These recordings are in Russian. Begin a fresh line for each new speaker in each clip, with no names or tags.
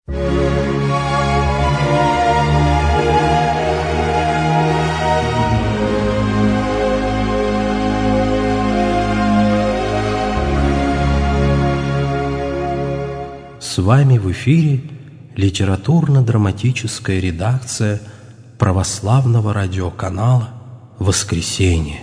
С вами в эфире литературно-драматическая редакция православного радиоканала «Воскресенье».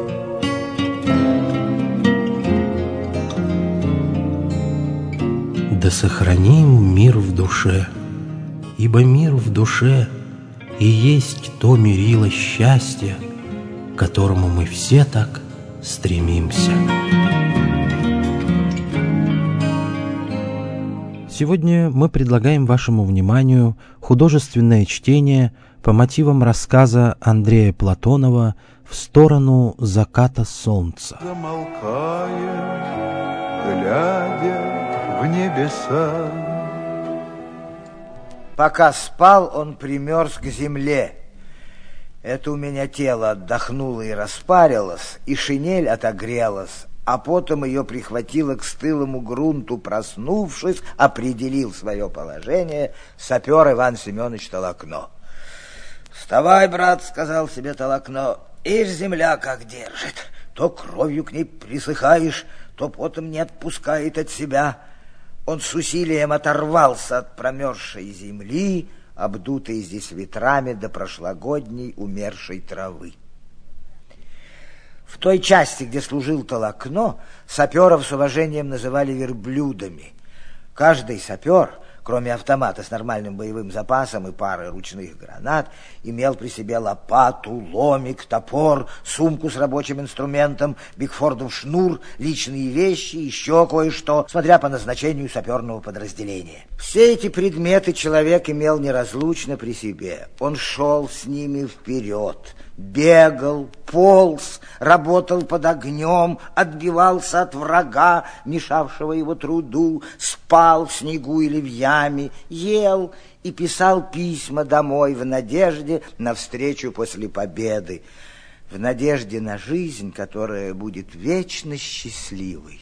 Да сохраним мир в душе, ибо мир в душе и есть то мерило счастья, к которому мы все так стремимся. Сегодня мы предлагаем вашему вниманию художественное чтение по мотивам рассказа Андрея Платонова «В сторону заката солнца».
Замолкая, глядя в небеса.
Пока спал, он примерз к земле. Это у меня тело отдохнуло и распарилось, и шинель отогрелась, а потом ее прихватило к стылому грунту. Проснувшись, определил свое положение сапер Иван Семенович Толокно. «Вставай, брат», — сказал себе Толокно, — «ишь, земля как держит. То кровью к ней присыхаешь, то потом не отпускает от себя». Он с усилием оторвался от промерзшей земли, обдутой здесь ветрами до прошлогодней умершей травы. В той части, где служил Толокно, саперов с уважением называли верблюдами. Каждый сапер, кроме автомата с нормальным боевым запасом и пары ручных гранат, имел при себе лопату, ломик, топор, сумку с рабочим инструментом, бигфордов шнур, личные вещи, еще кое-что, смотря по назначению саперного подразделения. Все эти предметы человек имел неразлучно при себе. Он шел с ними вперед, бегал, полз, работал под огнем, отбивался от врага, мешавшего его труду, спал в снегу или в яме, ел и писал письма домой в надежде на встречу после победы, в надежде на жизнь, которая будет вечно счастливой.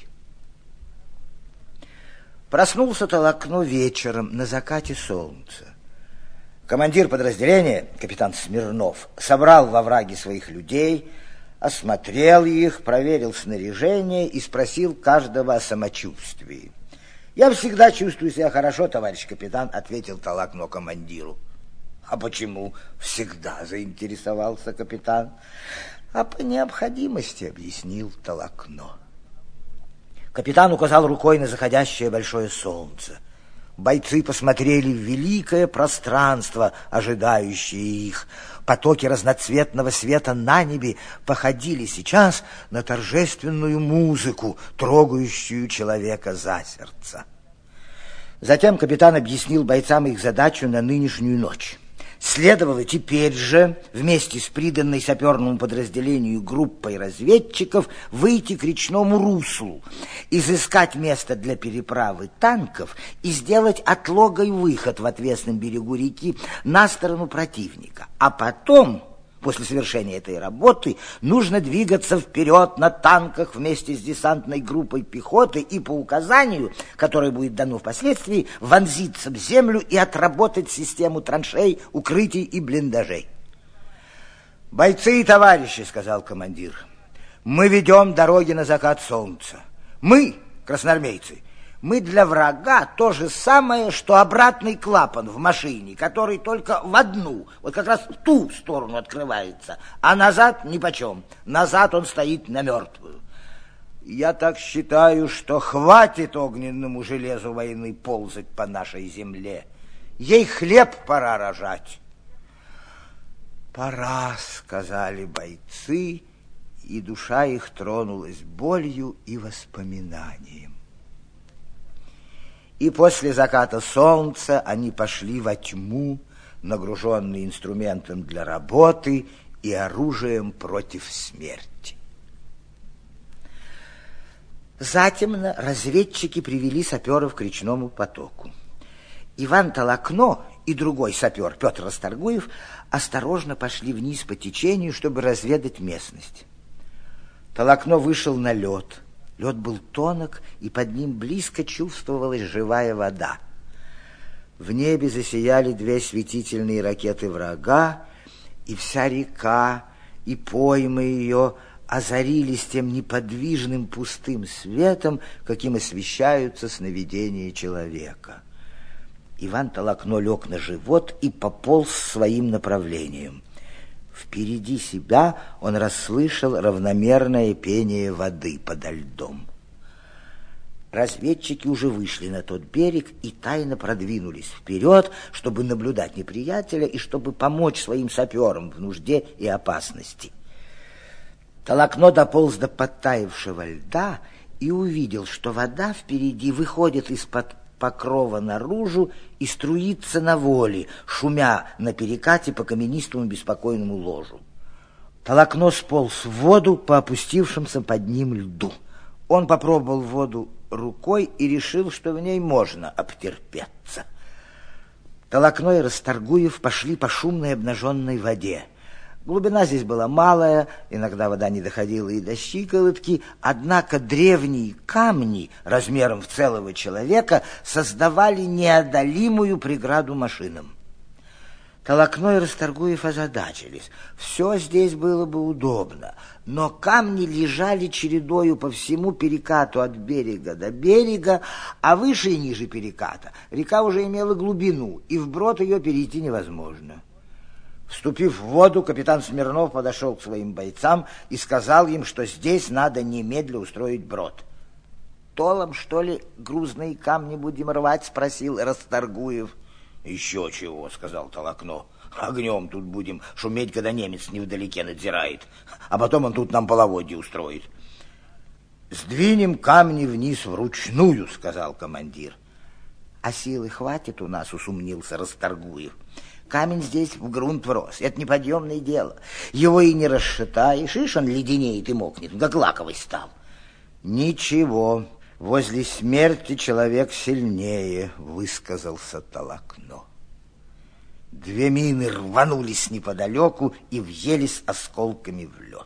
Проснулся Толокно вечером на закате солнца. Командир подразделения, капитан Смирнов, собрал во враге своих людей, осмотрел их, проверил снаряжение и спросил каждого о самочувствии. «Я всегда чувствую себя хорошо, товарищ капитан», — ответил Толокно командиру. «А почему всегда?» — заинтересовался капитан. «А по необходимости», — объяснил Толокно. Капитан указал рукой на заходящее большое солнце. Бойцы посмотрели в великое пространство, ожидающее их. Потоки разноцветного света на небе походили сейчас на торжественную музыку, трогающую человека за сердце. Затем капитан объяснил бойцам их задачу на нынешнюю ночь. Следовало теперь же вместе с приданной саперному подразделению группой разведчиков выйти к речному руслу, изыскать место для переправы танков и сделать отлогой выход в отвесном берегу реки на сторону противника. А потом, после совершения этой работы, нужно двигаться вперед на танках вместе с десантной группой пехоты и по указанию, которое будет дано впоследствии, вонзиться в землю и отработать систему траншей, укрытий и блиндажей. «Бойцы и товарищи», — сказал командир, — «мы ведем дороги на закат солнца. Мы, красноармейцы, мы для врага то же самое, что обратный клапан в машине, который только в одну, вот как раз в ту сторону открывается, а назад нипочем. Назад он стоит на мертвую. Я так считаю, что хватит огненному железу войны ползать по нашей земле. Ей хлеб пора рожать». «Пора», — сказали бойцы, и душа их тронулась болью и воспоминанием. И после заката солнца они пошли во тьму, нагруженные инструментом для работы и оружием против смерти. Затемно разведчики привели саперов к речному потоку. Иван Толокно и другой сапер Петр Расторгуев осторожно пошли вниз по течению, чтобы разведать местность. Толокно вышел на лед. Лед был тонок, и под ним близко чувствовалась живая вода. В небе засияли две светительные ракеты врага, и вся река, и поймы ее озарились тем неподвижным пустым светом, каким освещаются сновидения человека. Иван Толокно лег на живот и пополз своим направлением. Впереди себя он расслышал равномерное пение воды подо льдом. Разведчики уже вышли на тот берег и тайно продвинулись вперед, чтобы наблюдать неприятеля и чтобы помочь своим саперам в нужде и опасности. Толокно дополз до подтаявшего льда и увидел, что вода впереди выходит из-под покрова наружу и струится на воле, шумя на перекате по каменистому беспокойному ложу. Толокно сполз в воду по опустившимся под ним льду. Он попробовал воду рукой и решил, что в ней можно обтерпеться. Толокно и Расторгуев пошли по шумной обнаженной воде. Глубина здесь была малая, иногда вода не доходила и до щиколотки, однако древние камни размером в целого человека создавали неодолимую преграду машинам. Толокно и Расторгуев озадачились. Все здесь было бы удобно, но камни лежали чередою по всему перекату от берега до берега, а выше и ниже переката река уже имела глубину, и вброд ее перейти невозможно. Вступив в воду, капитан Смирнов подошел к своим бойцам и сказал им, что здесь надо немедля устроить брод. «Толом, что ли, грузные камни будем рвать?» — спросил Расторгуев. «Еще чего», — сказал Толокно. «Огнем тут будем шуметь, когда немец невдалеке надзирает, а потом он тут нам половодье устроит». «Сдвинем камни вниз вручную», — сказал командир. «А силы хватит у нас?» — усомнился Расторгуев. «Камень здесь в грунт врос, это неподъемное дело. Его и не расшатаешь, ишь он леденеет и мокнет, как лаковый стал». «Ничего, возле смерти человек сильнее», — высказался Толокно. Две мины рванулись неподалеку и въелись осколками в лед.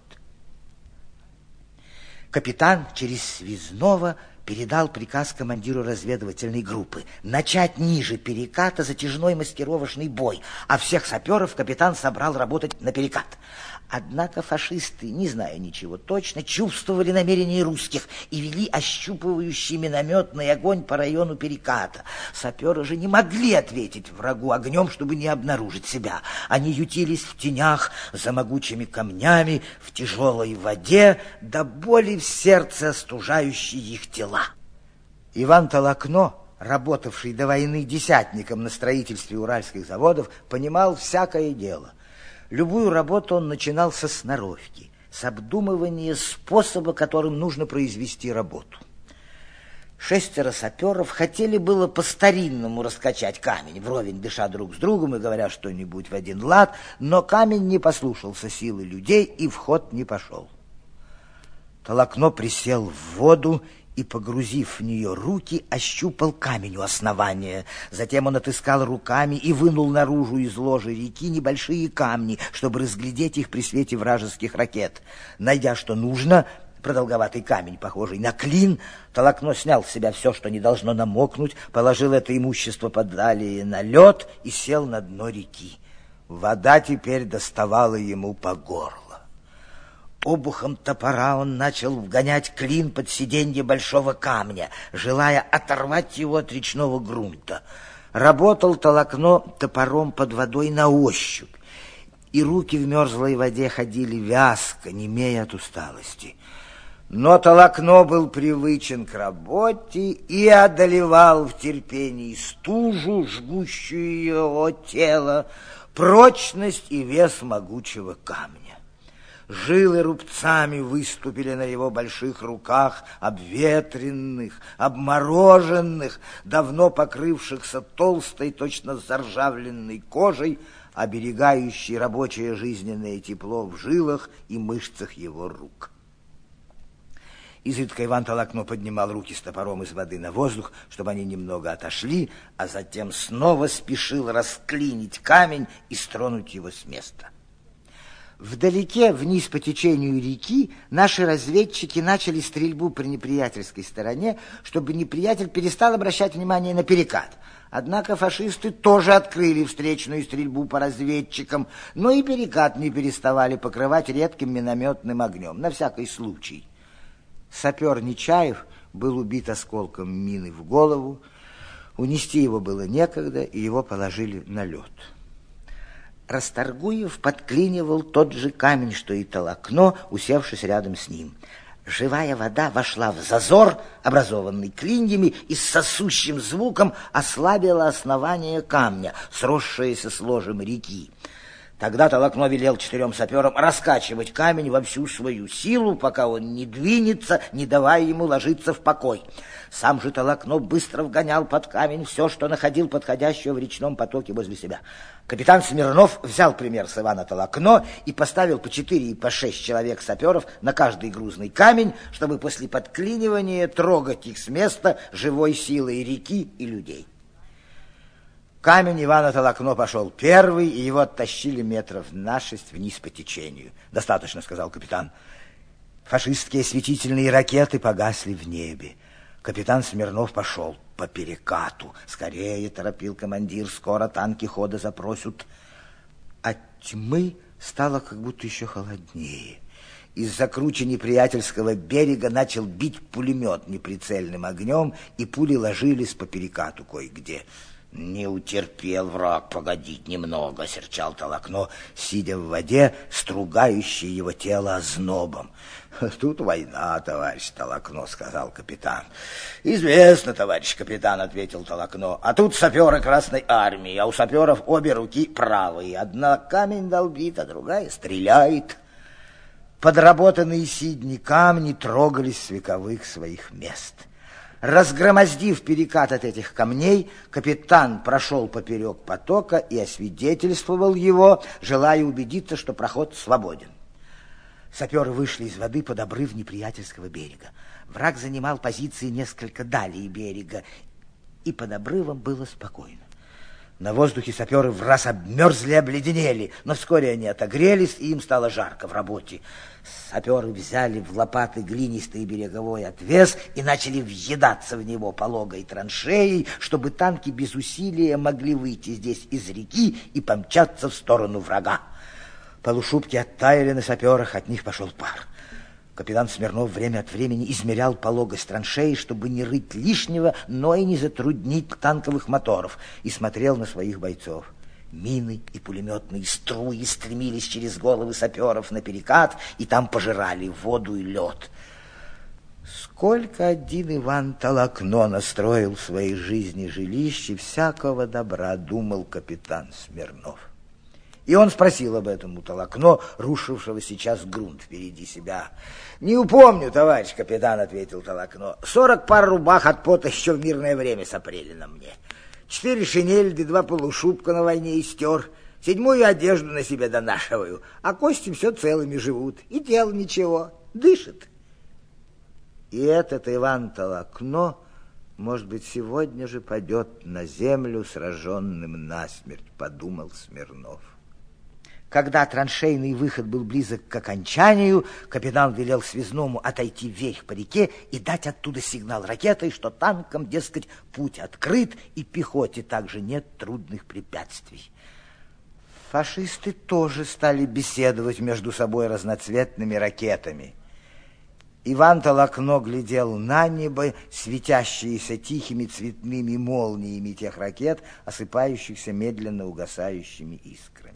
Капитан через связного передал приказ командиру разведывательной группы начать ниже переката затяжной маскировочный бой, а всех саперов капитан собрал работать на перекат. Однако фашисты, не зная ничего точно, чувствовали намерения русских и вели ощупывающий минометный огонь по району переката. Саперы же не могли ответить врагу огнем, чтобы не обнаружить себя. Они ютились в тенях, за могучими камнями, в тяжелой воде, до боли в сердце остужающей их тела. Иван Толокно, работавший до войны десятником на строительстве уральских заводов, понимал всякое дело. Любую работу он начинал со сноровки, с обдумывания способа, которым нужно произвести работу. 6 саперов хотели было по-старинному раскачать камень, вровень дыша друг с другом и говоря что-нибудь в один лад, но камень не послушался силы людей и в ход не пошел. Толокно присел в воду и, погрузив в нее руки, ощупал камень у основания. Затем он отыскал руками и вынул наружу из ложа реки небольшие камни, чтобы разглядеть их при свете вражеских ракет. Найдя, что нужно, продолговатый камень, похожий на клин, Толокно снял с себя все, что не должно намокнуть, положил это имущество подалее на лед и сел на дно реки. Вода теперь доставала ему по горло. Обухом топора он начал вгонять клин под сиденье большого камня, желая оторвать его от речного грунта. Работал Толокно топором под водой на ощупь, и руки в мерзлой воде ходили вязко, немея от усталости. Но Толокно был привычен к работе и одолевал в терпении стужу, жгущую его тело, прочность и вес могучего камня. Жилы рубцами выступили на его больших руках, обветренных, обмороженных, давно покрывшихся толстой, точно заржавленной кожей, оберегающей рабочее жизненное тепло в жилах и мышцах его рук. Изредка Иван Толокно поднимал руки с топором из воды на воздух, чтобы они немного отошли, а затем снова спешил расклинить камень и стронуть его с места. Вдалеке, вниз по течению реки, наши разведчики начали стрельбу при неприятельской стороне, чтобы неприятель перестал обращать внимание на перекат. Однако фашисты тоже открыли встречную стрельбу по разведчикам, но и перекат не переставали покрывать редким минометным огнем, на всякий случай. Сапер Нечаев был убит осколком мины в голову, унести его было некогда, и его положили на лед. Расторгуев подклинивал тот же камень, что и Толокно, усевшись рядом с ним. Живая вода вошла в зазор, образованный клиньями, и с сосущим звуком ослабила основание камня, сросшееся с ложем реки. Тогда Толокно велел 4 саперам раскачивать камень во всю свою силу, пока он не двинется, не давая ему ложиться в покой. Сам же Толокно быстро вгонял под камень все, что находил подходящего в речном потоке возле себя. Капитан Смирнов взял пример с Ивана Толокно и поставил по 4 и по 6 человек саперов на каждый грузный камень, чтобы после подклинивания трогать их с места живой силой реки и людей. Камень Ивана Толокно пошел первый, и его оттащили метров на 6 вниз по течению. «Достаточно», — сказал капитан. Фашистские осветительные ракеты погасли в небе. Капитан Смирнов пошел по перекату. «Скорее», — торопил командир, — «скоро танки хода запросят». От тьмы стало как будто еще холоднее. Из-за кручи неприятельского берега начал бить пулемет неприцельным огнем, и пули ложились по перекату кое-где. «Не утерпел враг погодить немного», — серчал Толокно, сидя в воде, стругающий его тело ознобом. «Тут война, товарищ Толокно», — сказал капитан. «Известно, товарищ капитан», — ответил Толокно. «А тут саперы Красной Армии, а у саперов обе руки правые. Одна камень долбит, а другая стреляет». Подработанные сидни камни трогались с вековых своих мест. Разгромоздив перекат от этих камней, капитан прошел поперек потока и освидетельствовал его, желая убедиться, что проход свободен. Саперы вышли из воды под обрыв неприятельского берега. Враг занимал позиции несколько далее берега, и под обрывом было спокойно. На воздухе саперы враз обмерзли и обледенели, но вскоре они отогрелись, и им стало жарко в работе. Саперы взяли в лопаты глинистый береговой отвес и начали въедаться в него пологой траншеей, чтобы танки без усилия могли выйти здесь из реки и помчаться в сторону врага. Полушубки оттаяли на саперах, от них пошел пар. Капитан Смирнов время от времени измерял пологость траншеи, чтобы не рыть лишнего, но и не затруднить танковых моторов, и смотрел на своих бойцов. Мины и пулеметные струи стремились через головы саперов на перекат, и там пожирали воду и лед. Сколько один Иван Толокно настроил в своей жизни жилище, всякого добра, думал капитан Смирнов. И он спросил об этом у Толокно, рушившего сейчас грунт впереди себя. «Не упомню, товарищ капитан», — ответил Толокно. 40 пар рубах от пота еще в мирное время сопрели на мне. 4 шинели, да 2 полушубка на войне истер. 7-ю одежду на себе донашиваю, а кости все целыми живут, и тело ничего, дышит». И этот Иван Толокно, может быть, сегодня же падет на землю, сраженным насмерть, подумал Смирнов. Когда траншейный выход был близок к окончанию, капитан велел связному отойти вверх по реке и дать оттуда сигнал ракетой, что танкам, дескать, путь открыт, и пехоте также нет трудных препятствий. Фашисты тоже стали беседовать между собой разноцветными ракетами. Иван Толокно глядел на небо, светящиеся тихими цветными молниями тех ракет, осыпающихся медленно угасающими искрами.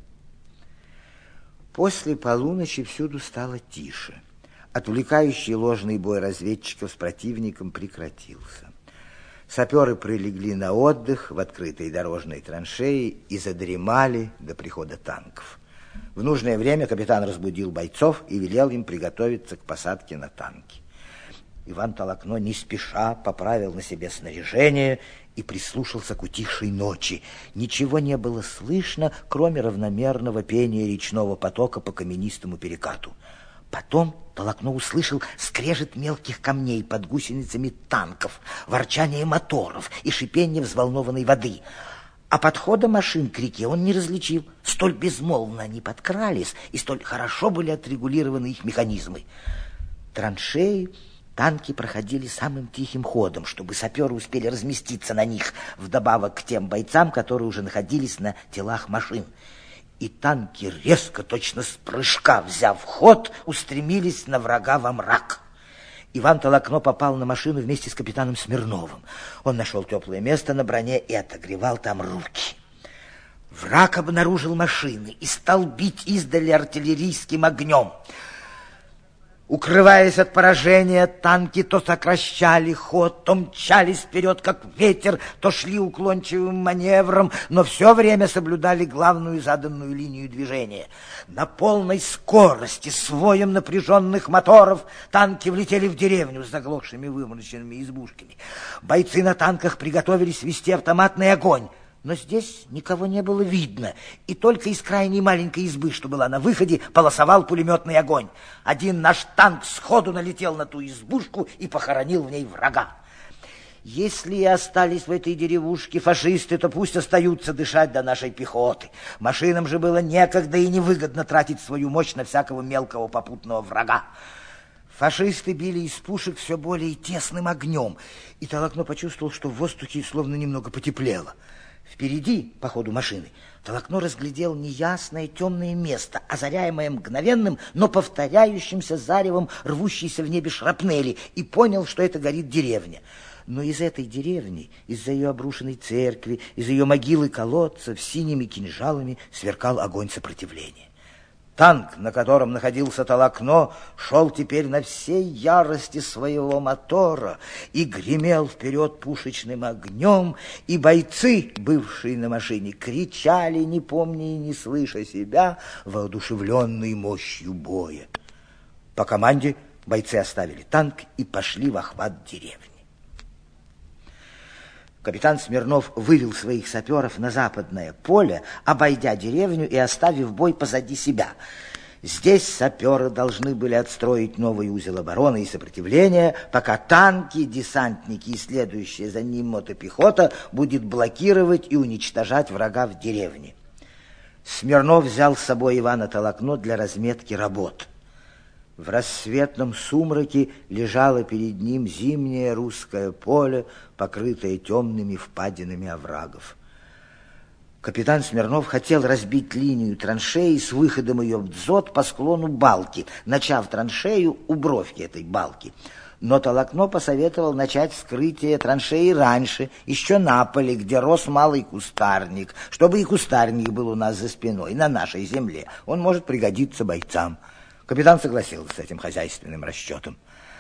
После полуночи всюду стало тише. Отвлекающий ложный бой разведчиков с противником прекратился. Саперы прилегли на отдых в открытой дорожной траншеи и задремали до прихода танков. В нужное время капитан разбудил бойцов и велел им приготовиться к посадке на танки. Иван Толокно не спеша поправил на себе снаряжение и прислушался к утихшей ночи. Ничего не было слышно, кроме равномерного пения речного потока по каменистому перекату. Потом Толокно услышал скрежет мелких камней под гусеницами танков, ворчание моторов и шипение взволнованной воды. А подхода машин к реке он не различил. Столь безмолвно они подкрались, и столь хорошо были отрегулированы их механизмы. Траншеи танки проходили самым тихим ходом, чтобы саперы успели разместиться на них, вдобавок к тем бойцам, которые уже находились на телах машин. И танки резко, точно с прыжка, взяв ход, устремились на врага во мрак. Иван Толокно попал на машину вместе с капитаном Смирновым. Он нашел теплое место на броне и отогревал там руки. Враг обнаружил машины и стал бить издали артиллерийским огнем. Укрываясь от поражения, танки то сокращали ход, то мчались вперед, как ветер, то шли уклончивым маневром, но все время соблюдали главную заданную линию движения. На полной скорости, с воем напряженных моторов, танки влетели в деревню с заглохшими вымороченными избушками. Бойцы на танках приготовились вести автоматный огонь. Но здесь никого не было видно, и только из крайней маленькой избы, что была на выходе, полосовал пулеметный огонь. Один наш танк сходу налетел на ту избушку и похоронил в ней врага. Если и остались в этой деревушке фашисты, то пусть остаются дышать до нашей пехоты. Машинам же было некогда и невыгодно тратить свою мощь на всякого мелкого попутного врага. Фашисты били из пушек все более тесным огнем, и Толокно почувствовал, что в воздухе словно немного потеплело. Впереди, по ходу машины, Толокно разглядел неясное темное место, озаряемое мгновенным, но повторяющимся заревом рвущейся в небе шрапнели, и понял, что это горит деревня. Но из этой деревни, из-за ее обрушенной церкви, из ее могилы колодцев синими кинжалами сверкал огонь сопротивления. Танк, на котором находился Толокно, шел теперь на всей ярости своего мотора и гремел вперед пушечным огнем, и бойцы, бывшие на машине, кричали, не помня и не слыша себя, воодушевленные мощью боя. По команде бойцы оставили танк и пошли в охват деревни. Капитан Смирнов вывел своих саперов на западное поле, обойдя деревню и оставив бой позади себя. Здесь саперы должны были отстроить новый узел обороны и сопротивления, пока танки, десантники и следующая за ним мотопехота будет блокировать и уничтожать врага в деревне. Смирнов взял с собой Ивана Толокно для разметки работ. В рассветном сумраке лежало перед ним зимнее русское поле, покрытое темными впадинами оврагов. Капитан Смирнов хотел разбить линию траншеи с выходом ее в дзот по склону балки, начав траншею у бровки этой балки. Но Толокно посоветовал начать вскрытие траншеи раньше, еще на поле, где рос малый кустарник, чтобы и кустарник был у нас за спиной, на нашей земле. Он может пригодиться бойцам. Капитан согласился с этим хозяйственным расчетом.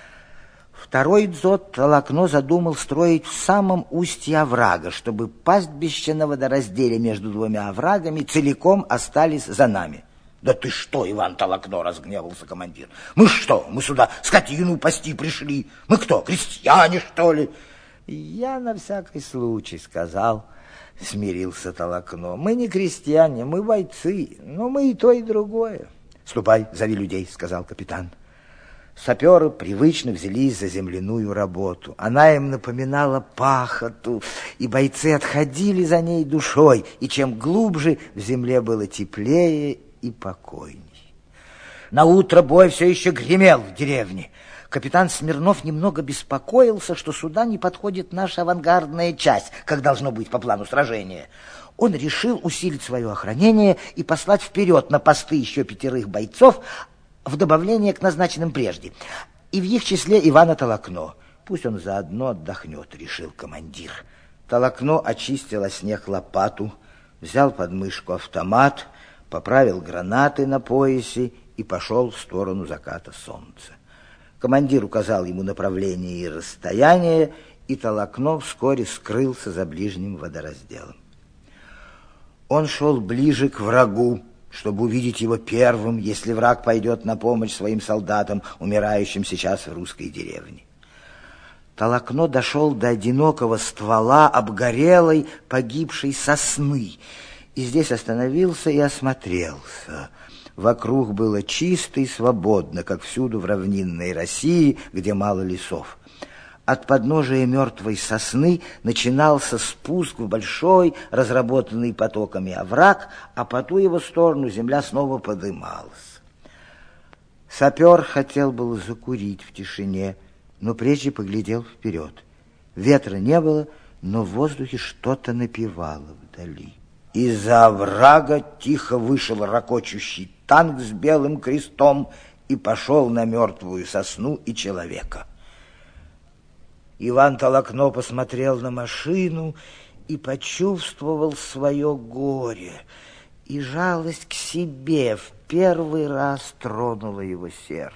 Второй дзот Толокно задумал строить в самом устье оврага, чтобы пастбища на водоразделе между двумя оврагами целиком остались за нами. «Да ты что, Иван Толокно!» — разгневался командир. «Мы что, мы сюда скотину пасти пришли? Мы кто, крестьяне, что ли?» «Я на всякий случай сказал», — смирился Толокно. «Мы не крестьяне, мы бойцы, но мы и то, и другое». «Ступай, зови людей», — сказал капитан. Саперы привычно взялись за земляную работу. Она им напоминала пахоту, и бойцы отходили за ней душой, и чем глубже в земле было теплее и покойней. Наутро бой все еще гремел в деревне. Капитан Смирнов немного беспокоился, что сюда не подходит наша авангардная часть, как должно быть по плану сражения. Он решил усилить свое охранение и послать вперед на посты еще 5 бойцов в добавление к назначенным прежде. И в их числе Ивана Толокно. Пусть он заодно отдохнет, решил командир. Толокно очистил о снег лопату, взял под мышку автомат, поправил гранаты на поясе и пошел в сторону заката солнца. Командир указал ему направление и расстояние, и Толокно вскоре скрылся за ближним водоразделом. Он шел ближе к врагу, чтобы увидеть его первым, если враг пойдет на помощь своим солдатам, умирающим сейчас в русской деревне. Толокно дошел до одинокого ствола обгорелой, погибшей сосны, и здесь остановился и осмотрелся. Вокруг было чисто и свободно, как всюду в равнинной России, где мало лесов. От подножия мертвой сосны начинался спуск в большой, разработанный потоками овраг, а по ту его сторону земля снова подымалась. Сапер хотел было закурить в тишине, но прежде поглядел вперед. Ветра не было, но в воздухе что-то напевало вдали. Из-за оврага тихо вышел ракочущий танк с белым крестом и пошел на мертвую сосну и человека. Иван Толокно посмотрел на машину и почувствовал свое горе, и жалость к себе в первый раз тронула его сердце.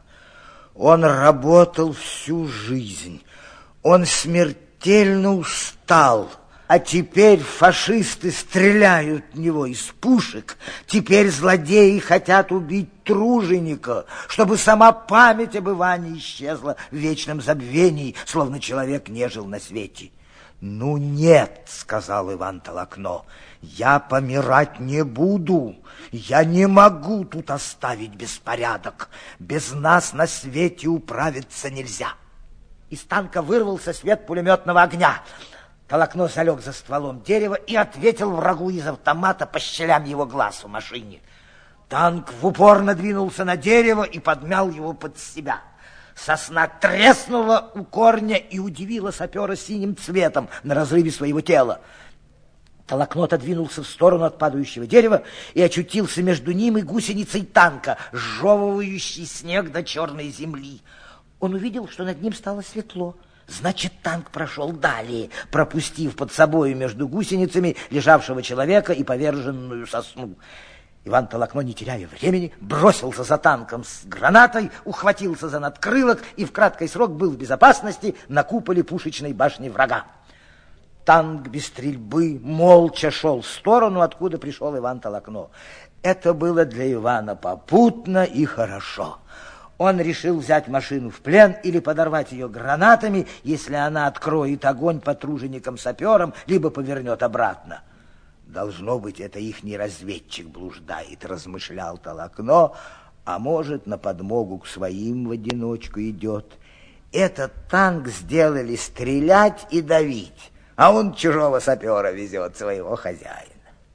Он работал всю жизнь, он смертельно устал, а теперь фашисты стреляют в него из пушек, теперь злодеи хотят убить труженика, чтобы сама память об Иване исчезла в вечном забвении, словно человек не жил на свете. «Ну нет», — сказал Иван Толокно, — «я помирать не буду, я не могу тут оставить беспорядок, без нас на свете управиться нельзя». Из танка вырвался свет пулеметного огня. Толокно залег за стволом дерева и ответил врагу из автомата по щелям его глаз в машине. Танк в упор надвинулся на дерево и подмял его под себя. Сосна треснула у корня и удивила сапера синим цветом на разрыве своего тела. Толокно отодвинулся в сторону от падающего дерева и очутился между ним и гусеницей танка, сжевывающей снег до черной земли. Он увидел, что над ним стало светло. Значит, танк прошел далее, пропустив под собою между гусеницами лежавшего человека и поверженную сосну. Иван Толокно, не теряя времени, бросился за танком с гранатой, ухватился за надкрылок и в краткий срок был в безопасности на куполе пушечной башни врага. Танк без стрельбы молча шел в сторону, откуда пришел Иван Толокно. Это было для Ивана попутно и хорошо. Он решил взять машину в плен или подорвать ее гранатами, если она откроет огонь по труженикам-саперам, либо повернет обратно. «Должно быть, это ихний разведчик блуждает», — размышлял Толокно, «а может, на подмогу к своим в одиночку идет. Этот танк сделали стрелять и давить, а он чужого сапера везет, своего хозяина».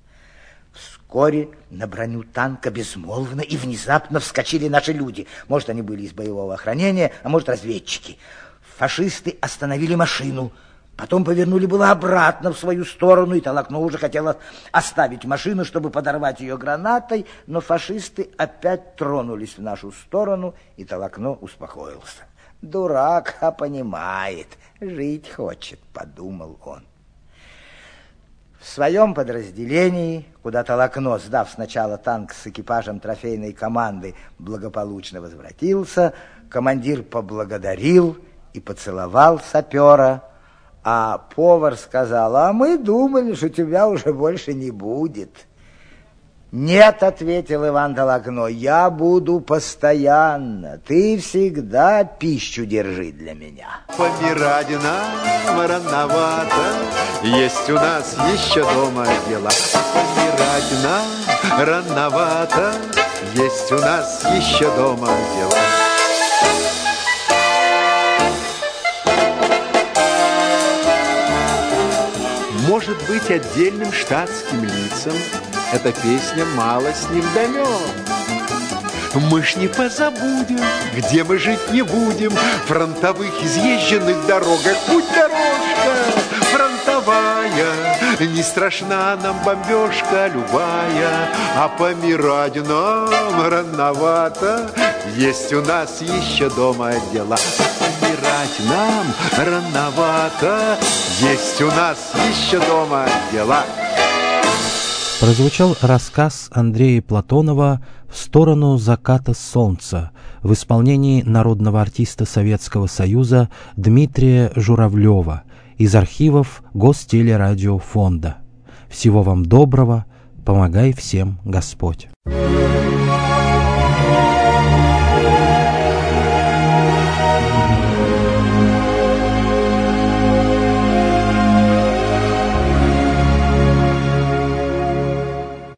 Вскоре на броню танка безмолвно и внезапно вскочили наши люди. Может, они были из боевого охранения, а может, разведчики. Фашисты остановили машину, потом повернули было обратно в свою сторону, и Толокно уже хотел оставить машину, чтобы подорвать ее гранатой, но фашисты опять тронулись в нашу сторону, и Толокно успокоился. «Дурак, а понимает, жить хочет», — подумал он. В своем подразделении, куда Толокно, сдав сначала танк с экипажем трофейной команды, благополучно возвратился, командир поблагодарил и поцеловал сапера, а повар сказал: «А мы думали, что тебя уже больше не будет». «Нет», — ответил Иван Толокно, — «я буду постоянно, ты всегда пищу держи для меня».
Помирать нам рановато, есть у нас еще дома дела. Помирать нам рановато, есть у нас еще дома дела. Может быть, отдельным штатским лицам эта песня мало с ним далек. Мы ж не позабудем, где мы жить не будем, фронтовых изъезженных дорогах. Путь дорожка фронтовая, не страшна нам бомбежка любая, а помирать нам рановато, есть у нас еще дома дела. Помирать нам рановато, есть у нас еще дома дела.
Прозвучал рассказ Андрея Платонова «В сторону заката солнца» в исполнении народного артиста Советского Союза Дмитрия Журавлева из архивов Гостелерадиофонда. Всего вам доброго, помогай всем Господь.